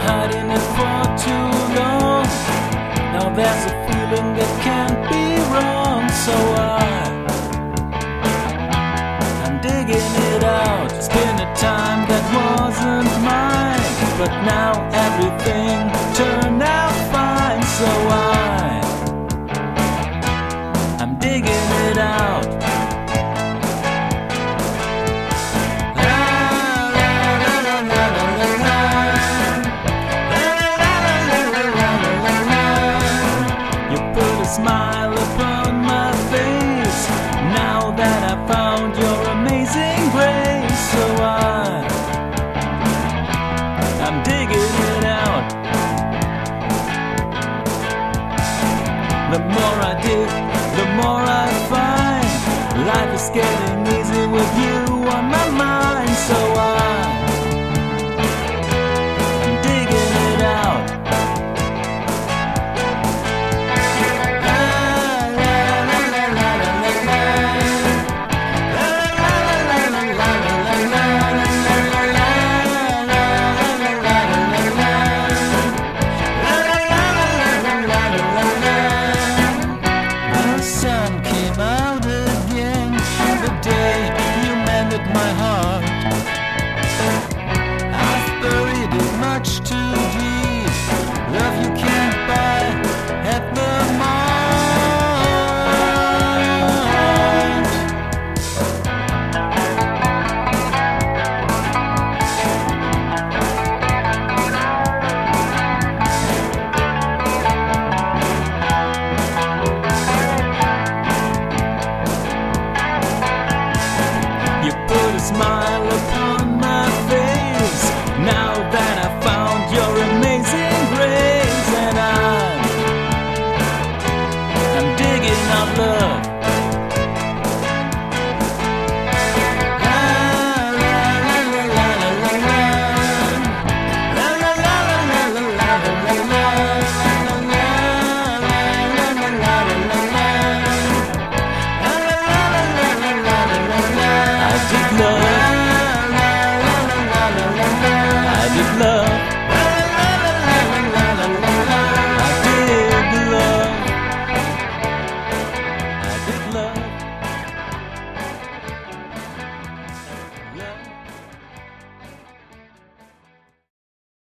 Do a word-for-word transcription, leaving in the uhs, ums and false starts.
hiding it for too long. Now there's a feeling that can't be wrong. So I, I'm digging it out. It's been a time that wasn't mine, but now everything turned out fine. So I, I'm digging it out. Smile upon my face now that I found your amazing grace. So I, I'm digging it out. The more I dig, the more I find life is getting easy with you on my mind. So I, I'm digging it out. My heart, I've buried it much too deep. Love you can't buy at the mart. You put a smile upon my face now that I found your amazing grace. And I'm, I'm digging out love.